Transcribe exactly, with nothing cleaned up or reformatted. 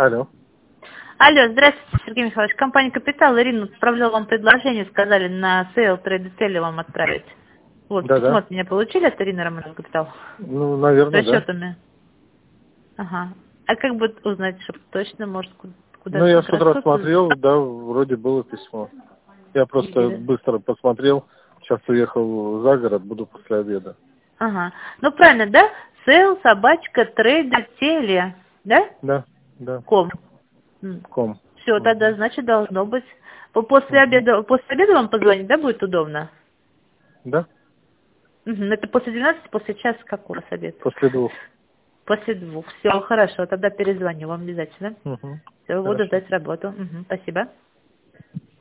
Алло. Алло, здравствуйте, Сергей Михайлович. Компания «Капитал». Ирина отправляла вам предложение, сказали на сейл трейд вам отправить. Вот, Да, письмо да. от меня получили от Ирины Романовны «Капитал»? Ну, С наверное, да. расчетами. Ага. А как бы узнать, чтобы точно, может, ку- куда Ну, я как с утра расход? смотрел, да, вроде было письмо. Я просто Видели? быстро посмотрел. Сейчас уехал за город, буду после обеда. Ага. Ну, правильно, да? Сейл, собачка, трейдер, теле, да? Да, да. Ком. Ком. Все, тогда, Угу. значит, должно быть. По- После Угу. обеда, после обеда вам позвонить, да, будет удобно? Да? Мгм. Это после двенадцати, после часа какого у вас обед? После двух. После двух. Все, хорошо, тогда перезвоню вам обязательно. Угу. Все, буду Хорошо. ждать работу. Мгм, спасибо.